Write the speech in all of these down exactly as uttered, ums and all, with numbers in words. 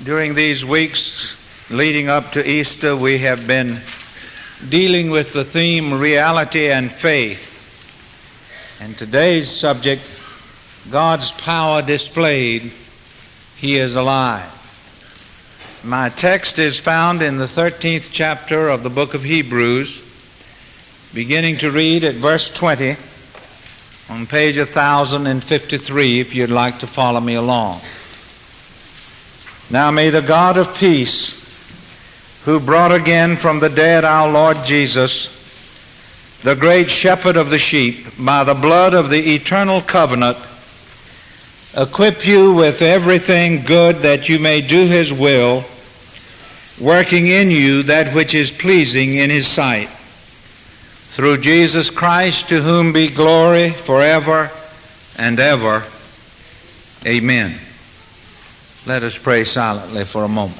During these weeks leading up to Easter, we have been dealing with the theme reality and faith. And today's subject, God's power displayed, He is alive. My text is found in the thirteenth chapter of the book of Hebrews, beginning to read at verse twenty on page one thousand fifty-three, if you'd like to follow me along. Now may the God of peace, who brought again from the dead our Lord Jesus, the great shepherd of the sheep, by the blood of the eternal covenant, equip you with everything good that you may do His will, working in you that which is pleasing in His sight. Through Jesus Christ, to whom be glory forever and ever. Amen. Let us pray silently for a moment.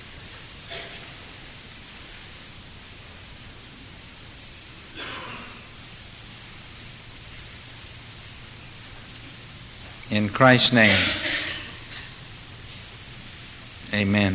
In Christ's name, amen.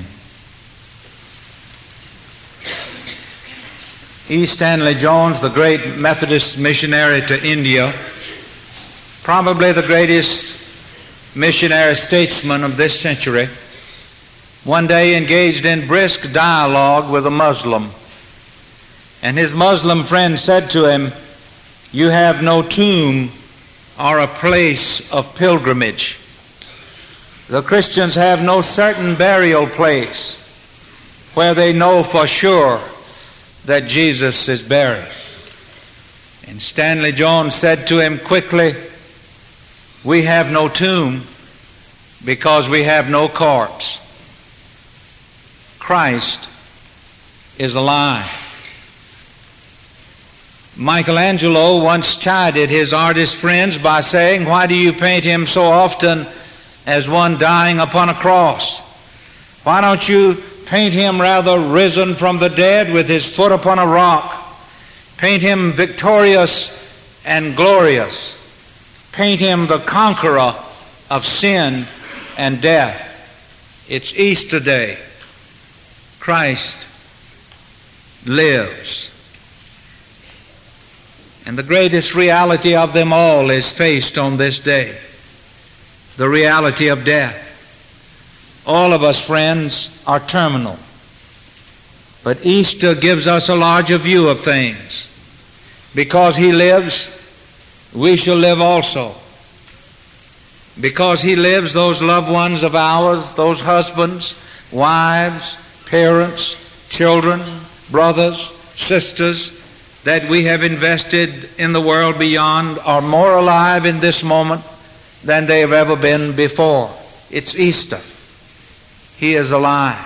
E. Stanley Jones, the great Methodist missionary to India, probably the greatest missionary statesman of this century, one day engaged in brisk dialogue with a Muslim. And his Muslim friend said to him, "You have no tomb or a place of pilgrimage. The Christians have no certain burial place where they know for sure that Jesus is buried." And Stanley Jones said to him quickly, "We have no tomb because we have no corpse. Christ is alive." Michelangelo once chided his artist friends by saying, "Why do you paint him so often as one dying upon a cross? Why don't you paint him rather risen from the dead with his foot upon a rock? Paint him victorious and glorious. Paint him the conqueror of sin and death." It's Easter Day. Christ lives. And the greatest reality of them all is faced on this day, the reality of death. All of us, friends, are terminal. But Easter gives us a larger view of things. Because He lives, we shall live also. Because He lives, those loved ones of ours, those husbands, wives, parents, children, brothers, sisters, that we have invested in the world beyond are more alive in this moment than they have ever been before. It's Easter. He is alive.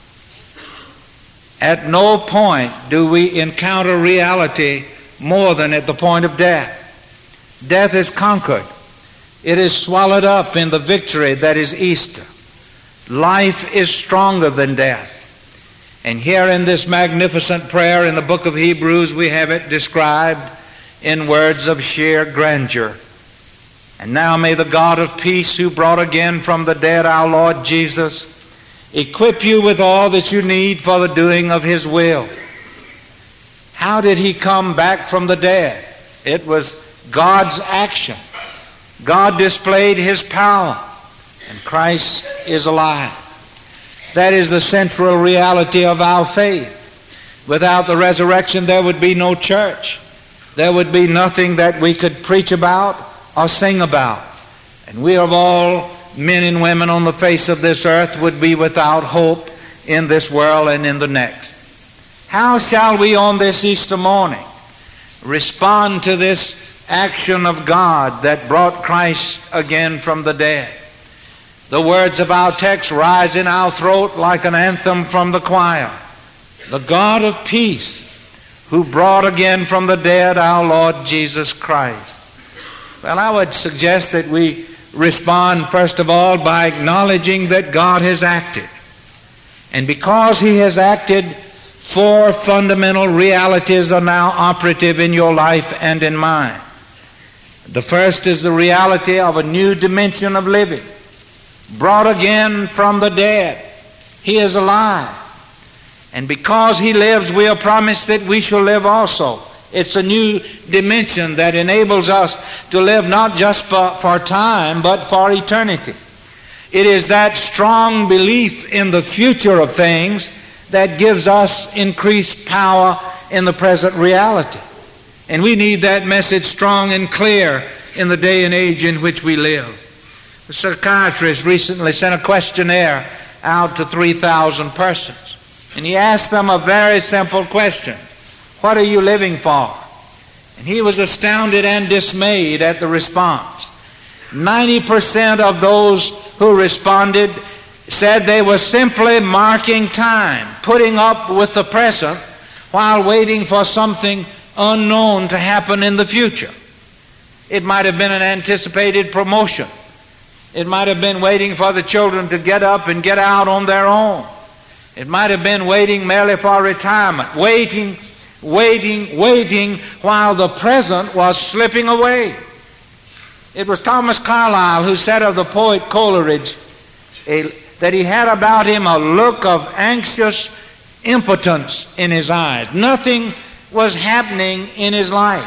At no point do we encounter reality more than at the point of death. Death is conquered. It is swallowed up in the victory that is Easter. Life is stronger than death. And here in this magnificent prayer in the book of Hebrews, we have it described in words of sheer grandeur. And now may the God of peace, who brought again from the dead our Lord Jesus, equip you with all that you need for the doing of His will. How did He come back from the dead? It was God's action. God displayed His power, and Christ is alive. That is the central reality of our faith. Without the resurrection, there would be no church. There would be nothing that we could preach about or sing about. And we of all men and women on the face of this earth would be without hope in this world and in the next. How shall we on this Easter morning respond to this action of God that brought Christ again from the dead? The words of our text rise in our throat like an anthem from the choir. The God of peace, who brought again from the dead our Lord Jesus Christ. Well, I would suggest that we respond first of all by acknowledging that God has acted. And because He has acted, four fundamental realities are now operative in your life and in mine. The first is the reality of a new dimension of living, brought again from the dead. He is alive. And because He lives, we are promised that we shall live also. It's a new dimension that enables us to live not just for, for time, but for eternity. It is that strong belief in the future of things that gives us increased power in the present reality. And we need that message strong and clear in the day and age in which we live. The psychiatrist recently sent a questionnaire out to three thousand persons. And he asked them a very simple question. What are you living for? And he was astounded and dismayed at the response. ninety percent of those who responded said they were simply marking time, putting up with the present while waiting for something unknown to happen in the future. It might have been an anticipated promotion. It might have been waiting for the children to get up and get out on their own. It might have been waiting merely for retirement, waiting, waiting, waiting while the present was slipping away. It was Thomas Carlyle who said of the poet Coleridge a, that he had about him a look of anxious impotence in his eyes. Nothing was happening in his life.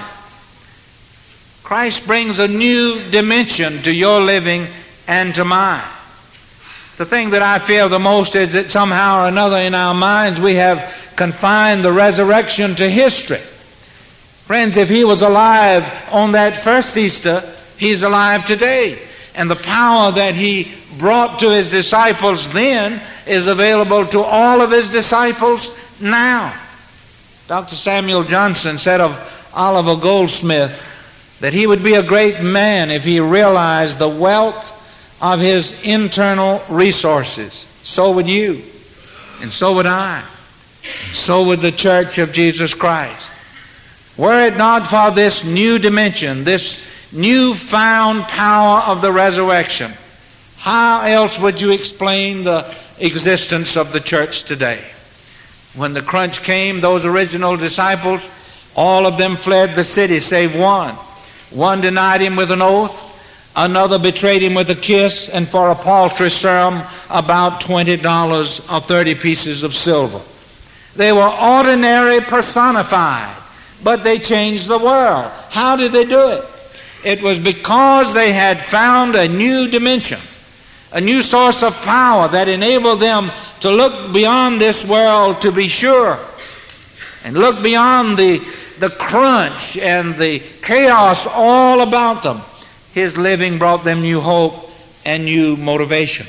Christ brings a new dimension to your living and to mine. The thing that I fear the most is that somehow or another in our minds we have confined the resurrection to history. Friends, if He was alive on that first Easter, He's alive today. And the power that He brought to His disciples then is available to all of His disciples now. Doctor Samuel Johnson said of Oliver Goldsmith that he would be a great man if he realized the wealth of his internal resources. So would you, and so would I, and so would the Church of Jesus Christ. Were it not for this new dimension, this newfound power of the resurrection, how else would you explain the existence of the church today? When the crunch came, those original disciples, all of them fled the city save one. One denied Him with an oath. Another betrayed Him with a kiss, and for a paltry sum, about twenty dollars or thirty pieces of silver. They were ordinary personified, but they changed the world. How did they do it? It was because they had found a new dimension, a new source of power that enabled them to look beyond this world to be sure, and look beyond the, the crunch and the chaos all about them. His living brought them new hope and new motivation.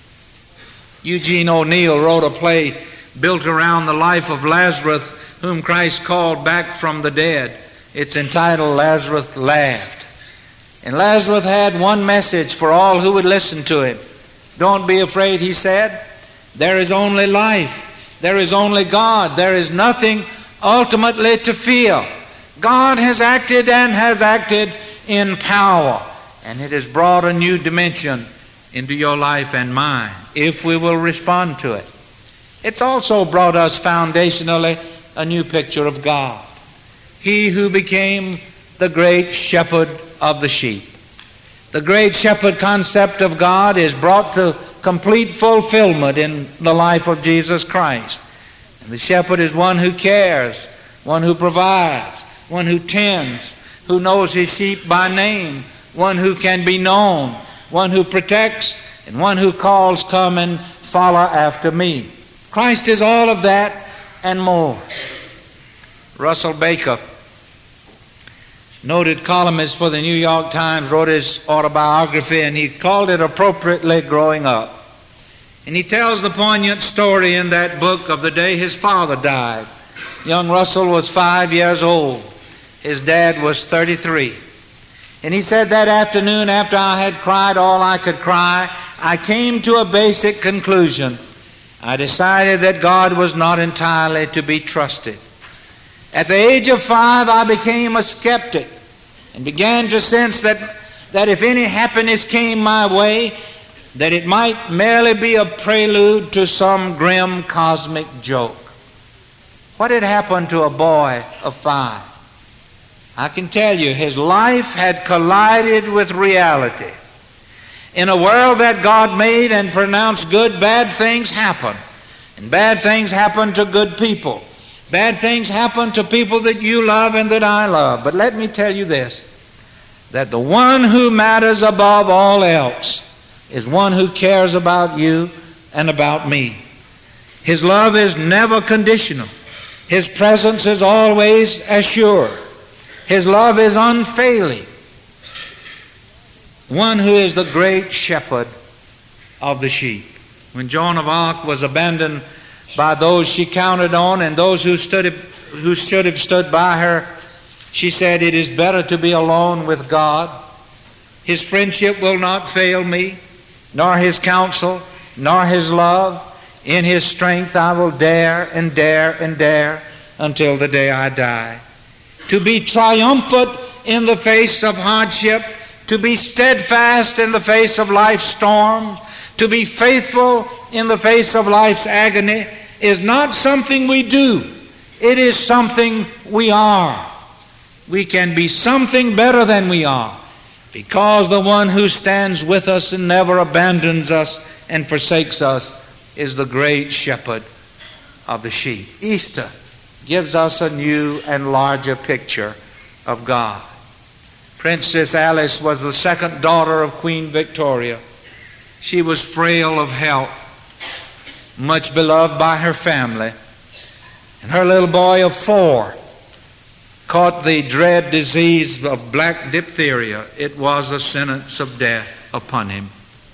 Eugene O'Neill wrote a play built around the life of Lazarus, whom Christ called back from the dead. It's entitled Lazarus Laughed. And Lazarus had one message for all who would listen to him. Don't be afraid, he said. There is only life. There is only God. There is nothing ultimately to fear. God has acted and has acted in power. And it has brought a new dimension into your life and mine, if we will respond to it. It's also brought us foundationally a new picture of God. He who became the great shepherd of the sheep. The great shepherd concept of God is brought to complete fulfillment in the life of Jesus Christ. And the shepherd is one who cares, one who provides, one who tends, who knows his sheep by name, one who can be known, one who protects, and one who calls, come and follow after me. Christ is all of that and more. Russell Baker, noted columnist for the New York Times, wrote his autobiography, and he called it appropriately Growing Up. And he tells the poignant story in that book of the day his father died. Young Russell was five years old. His dad was thirty-three. And he said that afternoon, after I had cried all I could cry, I came to a basic conclusion. I decided that God was not entirely to be trusted. At the age of five, I became a skeptic and began to sense that, that if any happiness came my way, that it might merely be a prelude to some grim cosmic joke. What had happened to a boy of five? I can tell you, his life had collided with reality. In a world that God made and pronounced good, bad things happen. And bad things happen to good people. Bad things happen to people that you love and that I love. But let me tell you this, that the one who matters above all else is one who cares about you and about me. His love is never conditional. His presence is always assured. His love is unfailing. One who is the great shepherd of the sheep. When Joan of Arc was abandoned by those she counted on and those who stood, who should have stood by her, she said, "It is better to be alone with God. His friendship will not fail me, nor His counsel, nor His love. In His strength I will dare and dare and dare until the day I die." To be triumphant in the face of hardship, to be steadfast in the face of life's storms, to be faithful in the face of life's agony is not something we do. It is something we are. We can be something better than we are because the one who stands with us and never abandons us and forsakes us is the great shepherd of the sheep. Easter gives us a new and larger picture of God. Princess Alice was the second daughter of Queen Victoria. She was frail of health, much beloved by her family. And her little boy of four caught the dread disease of black diphtheria. It was a sentence of death upon him.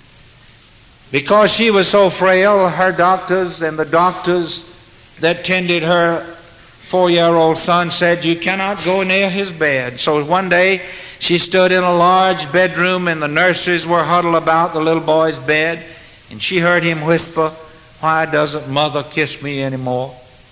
Because she was so frail, her doctors and the doctors that tended her four-year-old son said, "You cannot go near his bed." So one day she stood in a large bedroom and the nurses were huddled about the little boy's bed, and she heard him whisper, "Why doesn't Mother kiss me anymore?"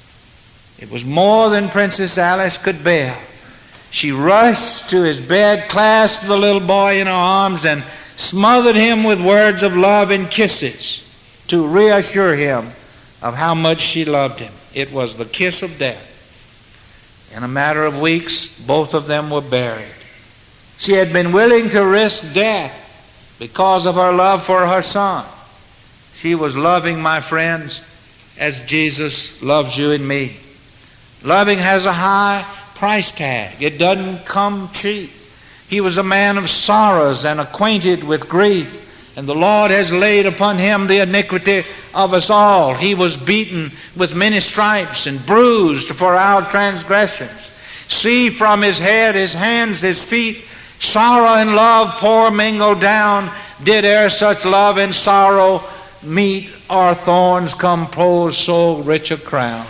It was more than Princess Alice could bear. She rushed to his bed, clasped the little boy in her arms, and smothered him with words of love and kisses to reassure him of how much she loved him. It was the kiss of death. In a matter of weeks, both of them were buried. She had been willing to risk death because of her love for her son. She was loving, my friends, as Jesus loves you and me. Loving has a high price tag. It doesn't come cheap. He was a man of sorrows and acquainted with grief, and the Lord has laid upon him the iniquity of us all. He was beaten with many stripes and bruised for our transgressions. See, from his head, his hands, his feet, sorrow and love pour mingled down. Did e'er such love and sorrow meet, or thorns compose so rich a crown?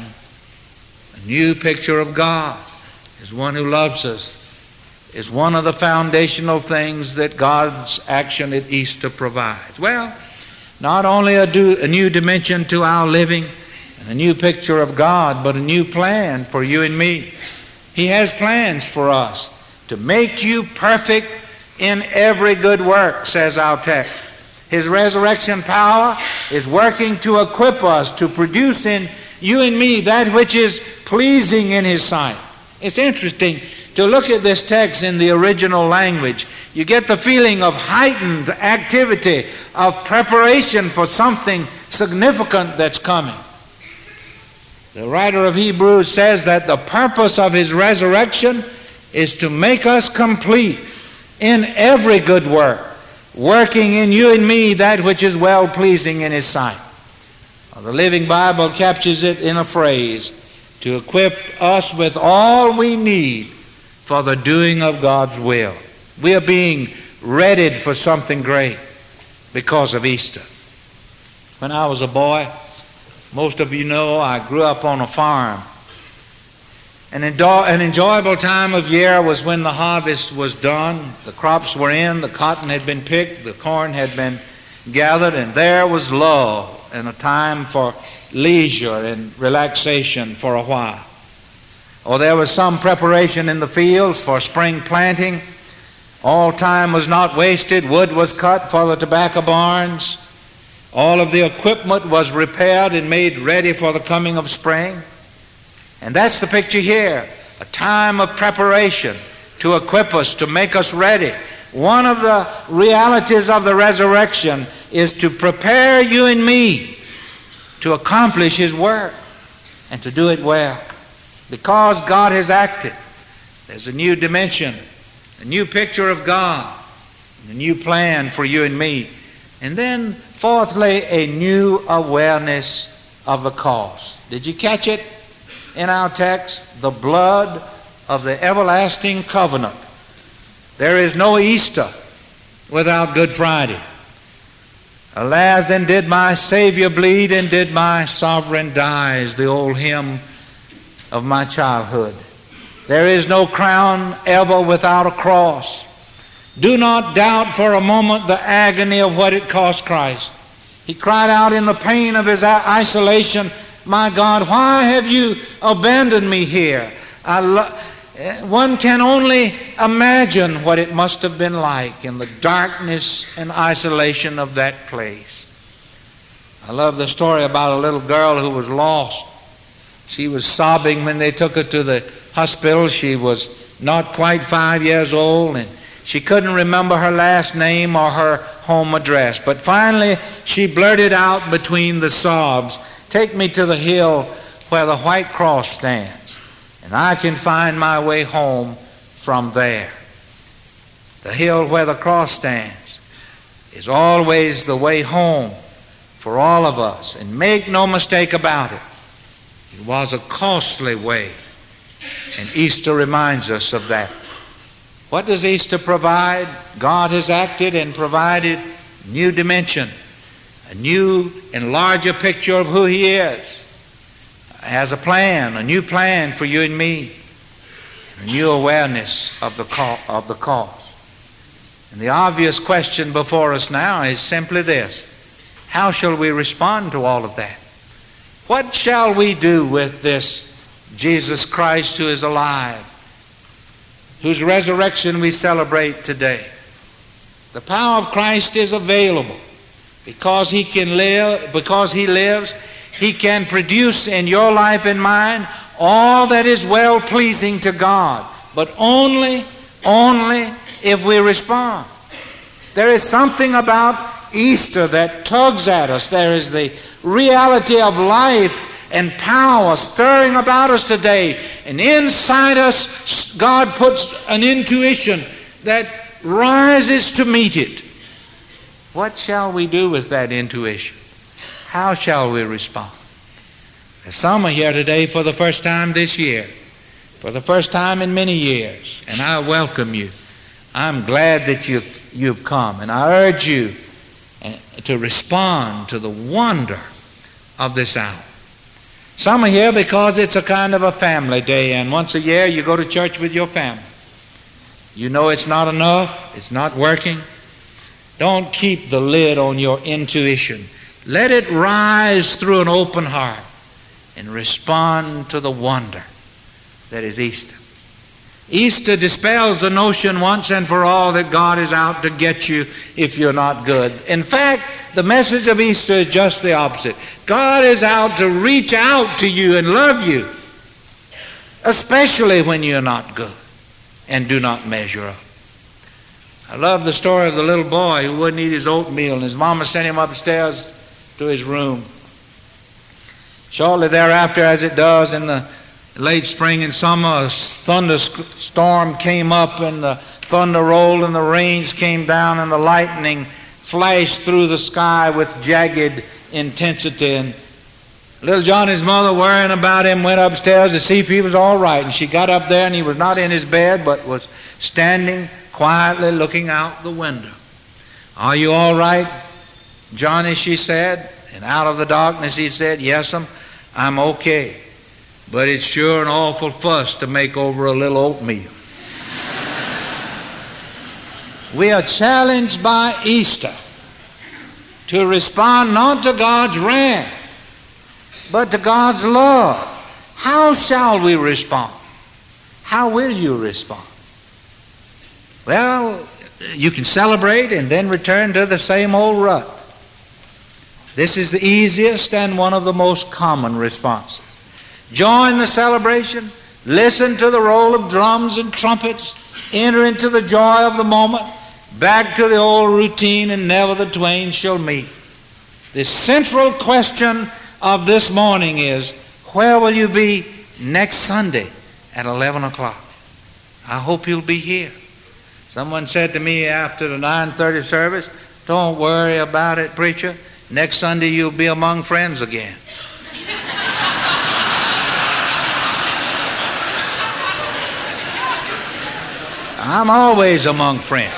A new picture of God is one who loves us, is one of the foundational things that God's action at Easter provides. Well, not only a, do, a new dimension to our living and a new picture of God, but a new plan for you and me. He has plans for us to make you perfect in every good work, says our text. His resurrection power is working to equip us to produce in you and me that which is pleasing in His sight. It's interesting to look at this text in the original language. You get the feeling of heightened activity, of preparation for something significant that's coming. The writer of Hebrews says that the purpose of His resurrection is to make us complete in every good work, working in you and me that which is well-pleasing in His sight. The Living Bible captures it in a phrase, to equip us with all we need for the doing of God's will. We are being readied for something great because of Easter. When I was a boy, most of you know I grew up on a farm. An, enjoy- an enjoyable time of year was when the harvest was done. The crops were in, the cotton had been picked, the corn had been gathered, and there was lull and a time for leisure and relaxation for a while. Or there was some preparation in the fields for spring planting. All time was not wasted. Wood was cut for the tobacco barns. All of the equipment was repaired and made ready for the coming of spring. And that's the picture here, a time of preparation to equip us, to make us ready. One of the realities of the resurrection is to prepare you and me to accomplish His work and to do it well. Because God has acted, there's a new dimension, a new picture of God, a new plan for you and me. And then, fourthly, a new awareness of the cause. Did you catch it in our text? The blood of the everlasting covenant. There is no Easter without Good Friday. Alas, and did my Savior bleed, and did my sovereign die, is the old hymn of my childhood. There is no crown ever without a cross. Do not doubt for a moment the agony of what it cost Christ. He cried out in the pain of His isolation, my God, why have you abandoned me here? I lo- One can only imagine what it must have been like in the darkness and isolation of that place. I love the story about a little girl who was lost. She was sobbing when they took her to the hospital. She was not quite five years old, and she couldn't remember her last name or her home address. But finally, she blurted out between the sobs, take me to the hill where the white cross stands, and I can find my way home from there. The hill where the cross stands is always the way home for all of us. And make no mistake about it, it was a costly way. And Easter reminds us of that. What does Easter provide? God has acted and provided new dimension, a new and larger picture of who He is. Has a plan, a new plan for you and me, a new awareness of the co- of the cause. And the obvious question before us now is simply this: how shall we respond to all of that? What shall we do with this Jesus Christ who is alive, whose resurrection we celebrate today? The power of Christ is available because He can live, because He lives. He can produce in your life and mine all that is well-pleasing to God, but only, only if we respond. There is something about Easter that tugs at us. There is the reality of life and power stirring about us today. And inside us, God puts an intuition that rises to meet it. What shall we do with that intuition? How shall we respond? Some are here today for the first time this year, for the first time in many years, and I welcome you. I'm glad that you've, you've come, and I urge you to respond to the wonder of this hour. Some are here because it's a kind of a family day, and once a year you go to church with your family. You know it's not enough, it's not working. Don't keep the lid on your intuition. Let it rise through an open heart and respond to the wonder that is Easter. Easter dispels the notion once and for all that God is out to get you if you're not good. In fact, the message of Easter is just the opposite. God is out to reach out to you and love you, especially when you're not good and do not measure up. I love the story of the little boy who wouldn't eat his oatmeal, and his mama sent him upstairs to his room. Shortly thereafter, as it does in the late spring and summer, a thunderstorm came up, and the thunder rolled, and the rains came down, and the lightning flashed through the sky with jagged intensity. And little Johnny's mother, worrying about him, went upstairs to see if he was all right. And she got up there, and he was not in his bed, but was standing quietly looking out the window. "Are you all right, Johnny?" she said. And out of the darkness he said, "Yes'm, I'm okay. But it's sure an awful fuss to make over a little oatmeal." We are challenged by Easter to respond not to God's wrath, but to God's love. How shall we respond? How will you respond? Well, you can celebrate and then return to the same old rut. This is the easiest and one of the most common responses. Join the celebration, listen to the roll of drums and trumpets, enter into the joy of the moment, back to the old routine, and never the twain shall meet. The central question of this morning is, where will you be next Sunday at eleven o'clock? I hope you'll be here. Someone said to me after the nine thirty service, don't worry about it, preacher. Next Sunday you'll be among friends again. I'm always among friends.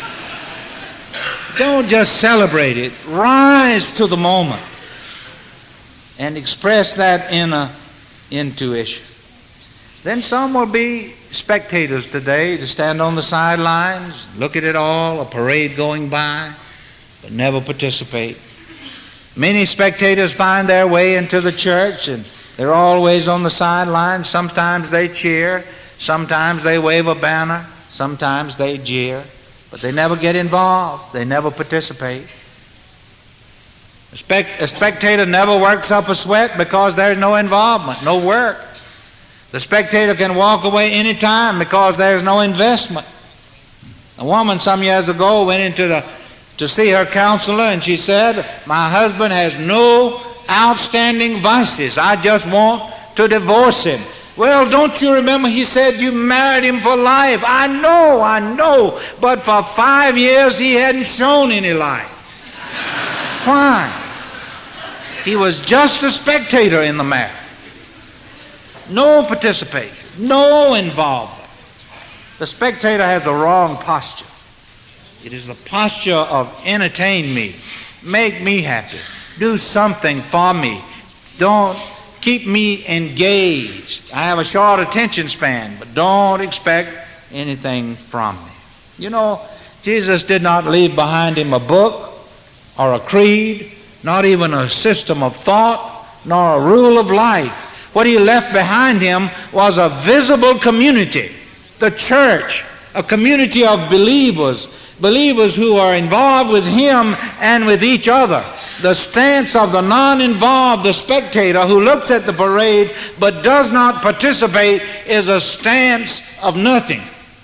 Don't just celebrate it. Rise to the moment and express that inner intuition. Then some will be spectators today to stand on the sidelines, look at it all, a parade going by, but never participate. Many spectators find their way into the church and they're always on the sidelines. Sometimes they cheer, sometimes they wave a banner, sometimes they jeer, but they never get involved. They never participate. A, spect- a spectator never works up a sweat because there's no involvement, no work. The spectator can walk away any time because there's no investment. A woman some years ago went into the to see her counselor and she said, my husband has no outstanding vices. I just want to divorce him. Well, don't you remember he said you married him for life? I know, I know. But for five years he hadn't shown any life. Why? He was just a spectator in the marriage. No participation, no involvement. The spectator has the wrong posture. It is the posture of entertain me, make me happy, do something for me. Don't keep me engaged. I have a short attention span, but don't expect anything from me. You know, Jesus did not leave behind him a book or a creed, not even a system of thought, nor a rule of life. What he left behind him was a visible community, the church, a community of believers, believers who are involved with him and with each other. The stance of the non-involved, the spectator who looks at the parade but does not participate, is a stance of nothing.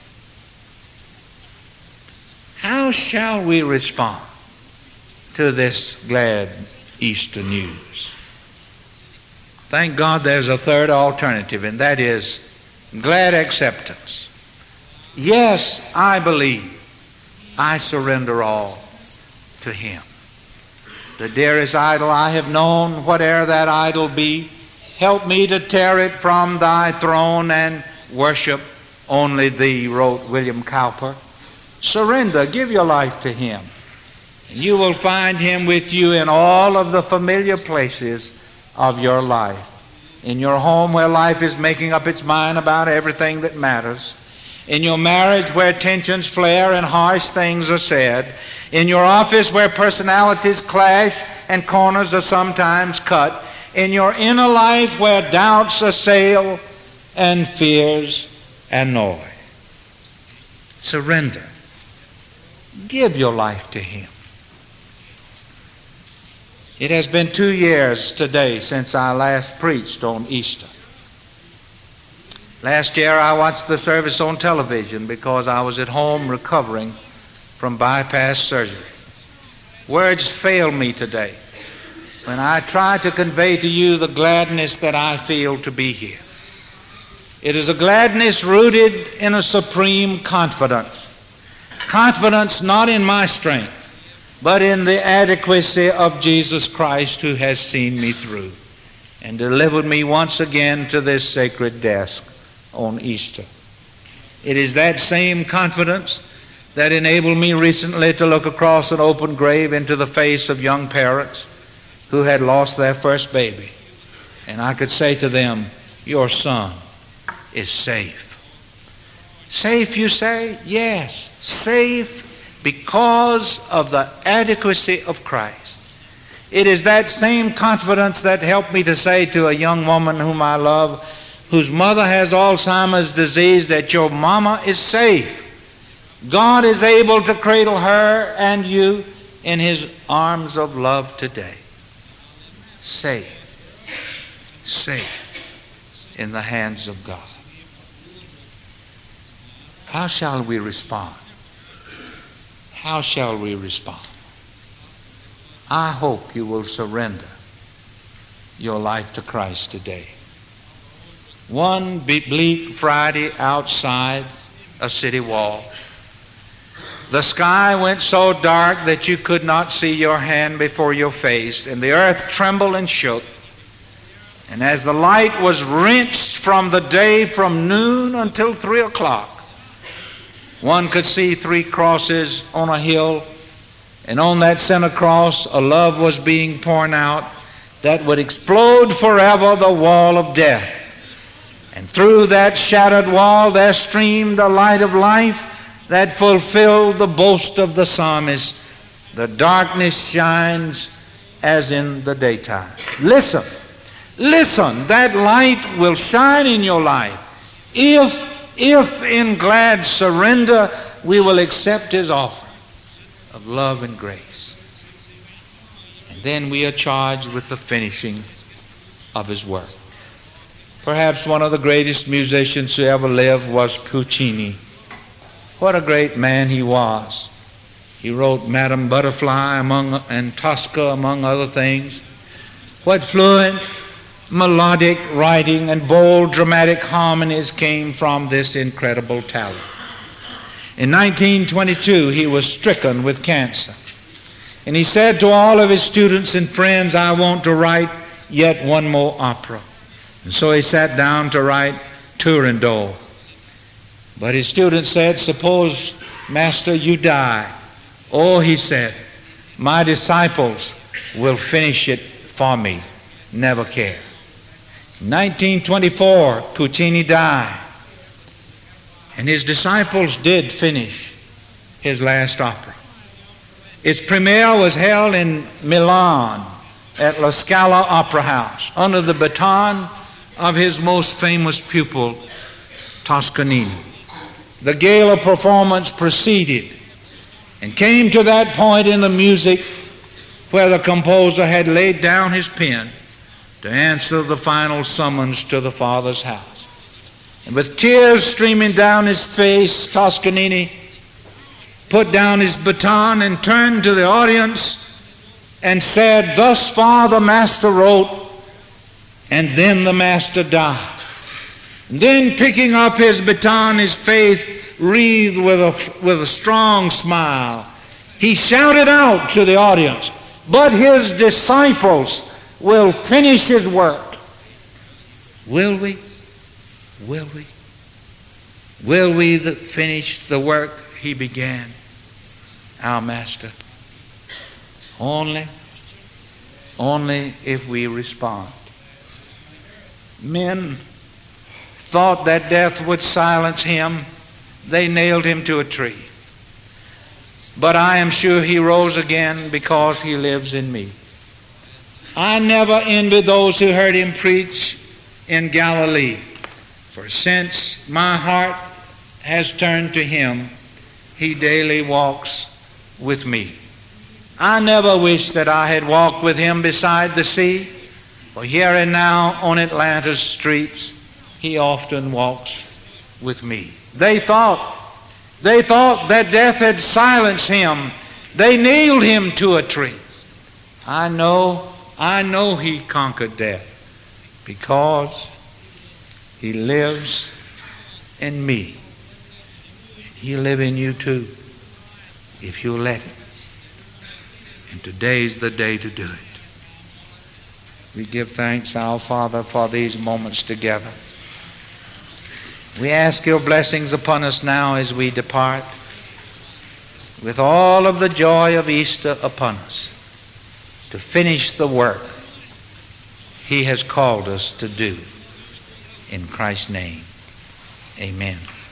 How shall we respond to this glad Easter news? Thank God there's a third alternative, and that is glad acceptance. Yes, I believe. I surrender all to him. The dearest idol I have known, whate'er that idol be, help me to tear it from thy throne and worship only thee, wrote William Cowper. Surrender, give your life to him. And you will find him with you in all of the familiar places of your life. In your home where life is making up its mind about everything that matters. In your marriage where tensions flare and harsh things are said. In your office where personalities clash and corners are sometimes cut. In your inner life where doubts assail and fears annoy. Surrender. Give your life to him. It has been two years today since I last preached on Easter. Last year I watched the service on television because I was at home recovering from bypass surgery. Words fail me today when I try to convey to you the gladness that I feel to be here. It is a gladness rooted in a supreme confidence. Confidence not in my strength, but in the adequacy of Jesus Christ, who has seen me through and delivered me once again to this sacred desk on Easter. It is that same confidence that enabled me recently to look across an open grave into the face of young parents who had lost their first baby. And I could say to them, your son is safe. Safe, you say? Yes, safe because of the adequacy of Christ. It is that same confidence that helped me to say to a young woman whom I love, whose mother has Alzheimer's disease, that your mama is safe. God is able to cradle her and you in his arms of love today. Safe. Safe in the hands of God. How shall we respond? How shall we respond? I hope you will surrender your life to Christ today. One bleak Friday outside a city wall, the sky went so dark that you could not see your hand before your face, and the earth trembled and shook. And as the light was wrenched from the day from noon until three o'clock, one could see three crosses on a hill, and on that center cross a love was being poured out that would explode forever the wall of death. And through that shattered wall there streamed a light of life that fulfilled the boast of the psalmist. The darkness shines as in the daytime. Listen, listen, that light will shine in your life if, if in glad surrender we will accept his offer of love and grace. And then we are charged with the finishing of his work. Perhaps one of the greatest musicians who ever lived was Puccini. What a great man he was. He wrote Madame Butterfly among, and Tosca, among other things. What fluent, melodic writing and bold, dramatic harmonies came from this incredible talent. In nineteen twenty-two, he was stricken with cancer. And he said to all of his students and friends, I want to write yet one more opera. And so he sat down to write Turandot. But his students said, suppose, Master, you die. Oh, he said, my disciples will finish it for me. Never care. In nineteen twenty-four, Puccini died. And his disciples did finish his last opera. Its premiere was held in Milan at La Scala Opera House under the baton of his most famous pupil, Toscanini. The gala performance proceeded and came to that point in the music where the composer had laid down his pen to answer the final summons to the Father's house. And with tears streaming down his face, Toscanini put down his baton and turned to the audience and said, thus far the Master wrote, and then the Master died. And then picking up his baton, his face wreathed with a, with a strong smile, he shouted out to the audience, but his disciples will finish his work. Will we? Will we? Will we the, finish the work he began, our Master? Only, only if we respond. Men thought that death would silence him. They nailed him to a tree. But I am sure he rose again because he lives in me. I never envied those who heard him preach in Galilee. For since my heart has turned to him, he daily walks with me. I never wish that I had walked with him beside the sea, for here and now on Atlanta's streets, he often walks with me. They thought, they thought that death had silenced him. They nailed him to a tree. I know, I know he conquered death because he lives in me. He'll live in you too if you'll let him. And today's the day to do it. We give thanks, our Father, for these moments together. We ask your blessings upon us now as we depart, with all of the joy of Easter upon us, to finish the work he has called us to do. In Christ's name, amen.